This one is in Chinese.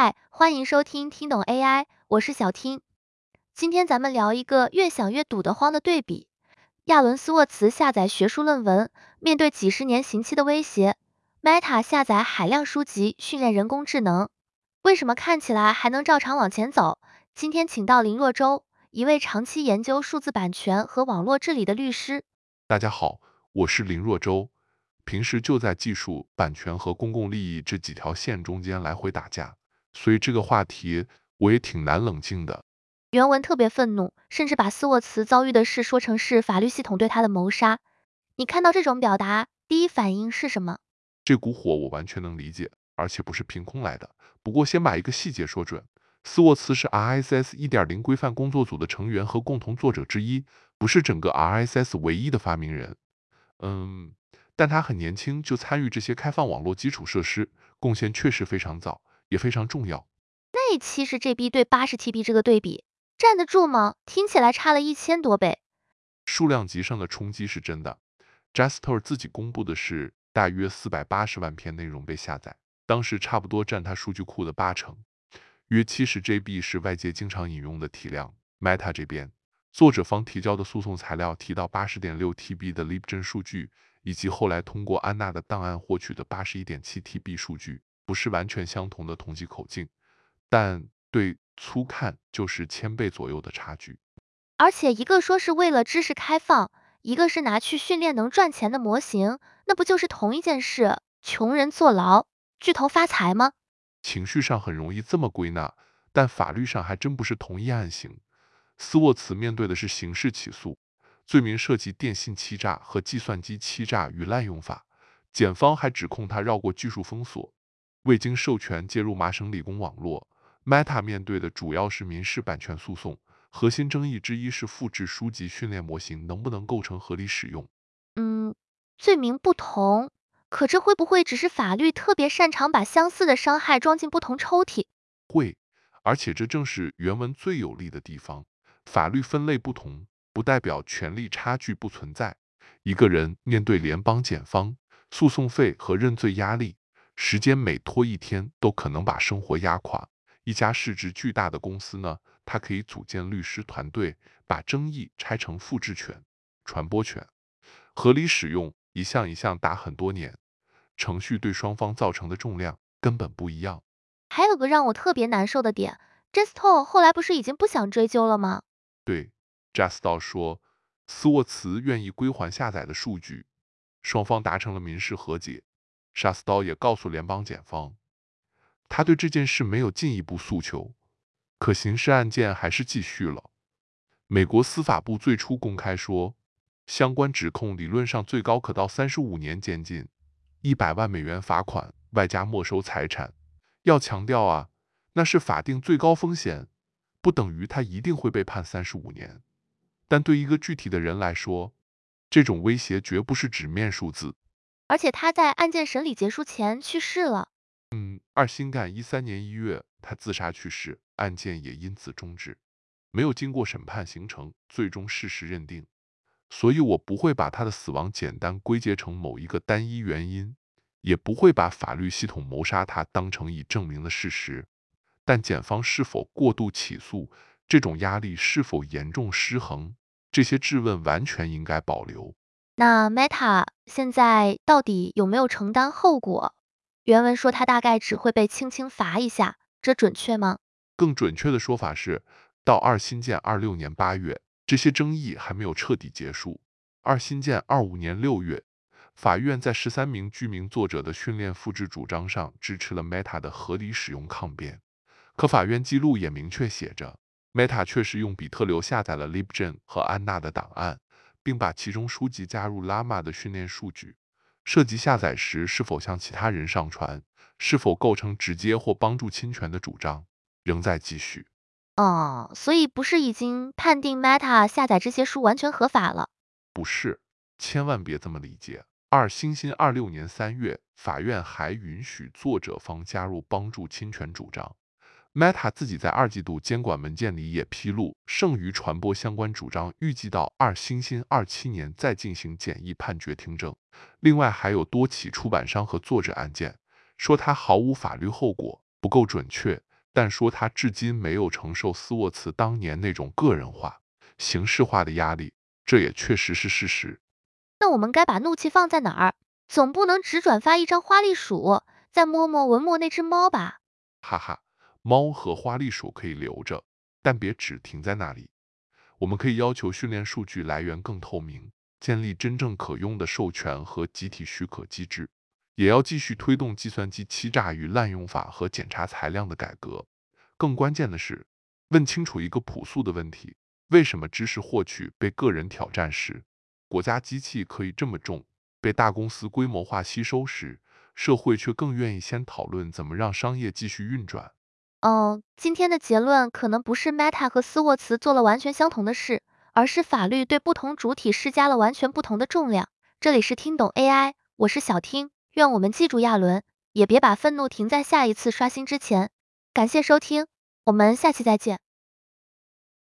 嗨，欢迎收听听懂 AI，我是小听。今天咱们聊一个越想越堵得慌的对比。亚伦斯沃茨下载学术论文，面对几十年刑期的威胁；Meta 下载海量书籍训练人工智能，为什么看起来还能照常往前走？今天请到林若舟，一位长期研究数字版权和网络治理的律师。 大家好，我是林若舟，平时就在技术、版权和公共利益这几条线中间来回打架，所以这个话题我也挺难冷静的。 原文特别愤怒，甚至把斯沃茨遭遇的事说成是法律系统对他的谋杀。你看到这种表达，第一反应是什么？ 这股火我完全能理解，而且不是凭空来的。不过先把一个细节说准，斯沃茨是 RSS 1.0规范工作组的成员和共同作者之一，不是整个 RSS 唯一的发明人。嗯，但他很年轻就参与这些开放网络基础设施，贡献确实非常早，也非常重要。 那70 GB 对80 TB 这个对比，站得住吗？听起来差了1000多倍。 数量级上的冲击是真的。Jastor 自己公布的是大约480万篇内容被下载，当时差不多占他数据库的80%，约70 GB 是外界经常引用的体量。Meta 这边，作者方提交的诉讼材料提到80.6 TB 的 LibGen 数据，以及后来通过安娜的档案获取的81.7 TB 数据，不是完全相同的统计口径，但对粗看就是1000倍左右的差距。 而且一个说是为了知识开放，一个是拿去训练能赚钱的模型，那不就是同一件事？穷人坐牢，巨头发财吗？ 情绪上很容易这么归纳，但法律上还真不是同一案型。斯沃茨面对的是刑事起诉，罪名涉及电信欺诈和计算机欺诈与滥用法。检方还指控他绕过技术封锁，未经授权介入麻省理工网络。Meta 面对的主要是民事版权诉讼，核心争议之一是复制书籍训练模型能不能构成合理使用。 嗯，罪名不同，可这会不会只是法律特别擅长把相似的伤害装进不同抽屉？ 会，而且这正是原文最有利的地方。法律分类不同，不代表权利差距不存在。一个人面对联邦检方、诉讼费和认罪压力，时间每拖一天都可能把生活压垮。一家市值巨大的公司呢，它可以组建律师团队，把争议拆成复制权、传播权、合理使用，一项一项打很多年。程序对双方造成的重量根本不一样。 还有个让我特别难受的点 j a s t o 后来不是已经不想追究了吗？ 对 j a s t a 说，斯沃茨愿意归还下载的数据，双方达成了民事和解。s h a s t a 也告诉联邦检方，他对这件事没有进一步诉求，可刑事案件还是继续了。美国司法部最初公开说，相关指控理论上最高可到35年监禁、100万美元罚款，外加没收财产。要强调啊，那是法定最高风险，不等于他一定会被判35年。但对一个具体的人来说，这种威胁绝不是纸面数字。 而且他在案件审理结束前去世了。 二新干13年1月，他自杀去世，案件也因此终止，没有经过审判形成最终事实认定。所以我不会把他的死亡简单归结成某一个单一原因，也不会把法律系统谋杀他当成已证明的事实。但检方是否过度起诉，这种压力是否严重失衡，这些质问完全应该保留。 那 Meta 现在到底有没有承担后果？原文说他大概只会被轻轻罚一下，这准确吗？ 更准确的说法是，到二新建26年8月，这些争议还没有彻底结束。二新建25年6月，法院在13名居民作者的训练复制主张上支持了 Meta 的合理使用抗辩。可法院记录也明确写着，Meta 确实用比特流下载了 LibGen 和安娜的档案，并把其中书籍加入 Llama 的训练数据。涉及下载时是否向其他人上传，是否构成直接或帮助侵权的主张，仍在继续。 哦，所以不是已经判定 Meta 下载这些书完全合法了？ 不是，千万别这么理解。26年3月，法院还允许作者方加入帮助侵权主张。Meta 自己在2季度监管文件里也披露，剩余传播相关主张预计到27年再进行简易判决听证。另外还有多起出版商和作者案件，说它毫无法律后果，不够准确， 但说他至今没有承受斯沃茨当年那种个人化、形式化的压力，这也确实是事实。 那我们该把怒气放在哪儿？总不能只转发一张花栗鼠，再摸摸文末那只猫吧？ 哈哈，猫和花栗鼠可以留着，但别只停在那里。我们可以要求训练数据来源更透明，建立真正可用的授权和集体许可机制，也要继续推动计算机欺诈与滥用法和检查裁量的改革。更关键的是，问清楚一个朴素的问题：为什么知识获取被个人挑战时，国家机器可以这么重，被大公司规模化吸收时，社会却更愿意先讨论怎么让商业继续运转？ 今天的结论可能不是 Meta 和斯沃茨做了完全相同的事，而是法律对不同主体施加了完全不同的重量。这里是听懂 AI，我是小听，愿我们记住亚伦，也别把愤怒停在下一次刷新之前。感谢收听，我们下期再见。